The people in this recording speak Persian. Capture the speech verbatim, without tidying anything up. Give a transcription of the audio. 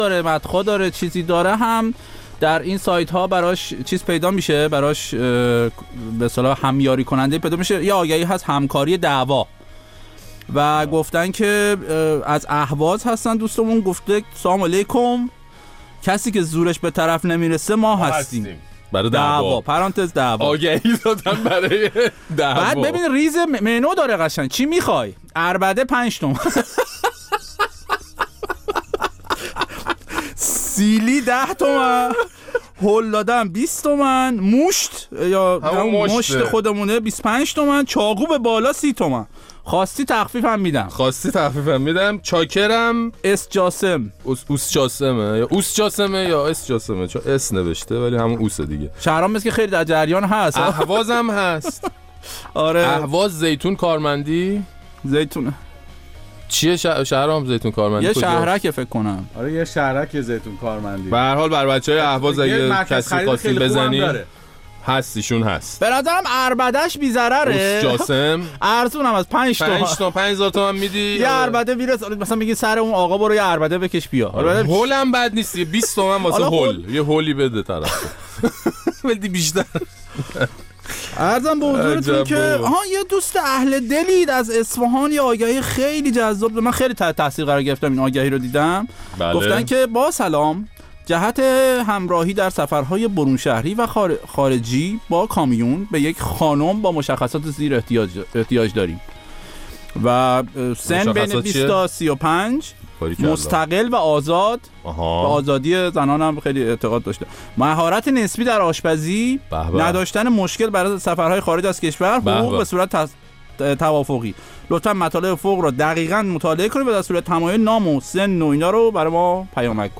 داره، مدخل داره، چیزی داره هم در این سایت ها براش چیز پیدا میشه، براش به اصطلاح همیاری کننده پیدا میشه. یه آگهی هست همکاری دعوا و گفتن که از اهواز هستن دوستمون، گفته سلام علیکم، کسی که زورش به طرف نمیرسه ما هستیم. برای دعوا. دعوا پرانتز دعوا. آگهی دادن برای دعوا. بعد ببین ریز منو داره قشنگ. چی میخوای؟ عربده پنج تومن. سیلی ده تومن. هل دادن بیست تومن. موشت یا مشت. مشت خودمونه بیست و پنج تومن. چاقو به بالا سی تومن. خواستی تخفیف هم میدم. خواستی تخفیف هم میدم. چاکرم. اس جاسم. اوس اوس جاسمه یا اوس جاسمه یا اس جاسمه، چون اس نوشته ولی همون اوسه دیگه. شهرام مثل که خیلی در جریان هست. اهوازم هست. آره. اهواز زیتون کارمندی. زیتون چیه ش... شهرام زیتون کارمندی؟ یه شهرک فکر کنم. آره یه شهرک زیتون کارمندی. به هر حال بر بچهای اهواز اگه کسی خواستین بزنی هستیشون هست. به نظرم عربدهش بی ضرره. اوس جاسم ارزون هم از پنج تومن. پنج تا پنج هزار تومن میدی. یه عربده میرسه مثلا میگی سر اون آقا برو یه عربده بکش بیا. هول هم بد نیست. بیست تومن واسه هول. یه هولی بده طرف. بدی بیشتر. عرضم به حضورتون که آها یه دوست اهل دلید از اصفهان یه آگهی خیلی جذاب، من خیلی تحت تاثیر قرار گرفتم این آگهی رو دیدم. بله. گفتن که با سلام، جهت همراهی در سفرهای برون شهری و خارجی با کامیون به یک خانم با مشخصات زیر احتیاج احتیاج داریم و سن بین بیست تا سی و پنج، مستقل و آزاد. آها. و آزادی زنان هم خیلی اعتقاد داشته. مهارت نسبی در آشپزی، بحبه. نداشتن مشکل برای سفرهای خارج از کشور، حقوق به صورت توافقی. لطفا مطالب فوق را دقیقاً مطالعه کنید و در صورت تمایل نام و سن و اینا رو برای ما پیامک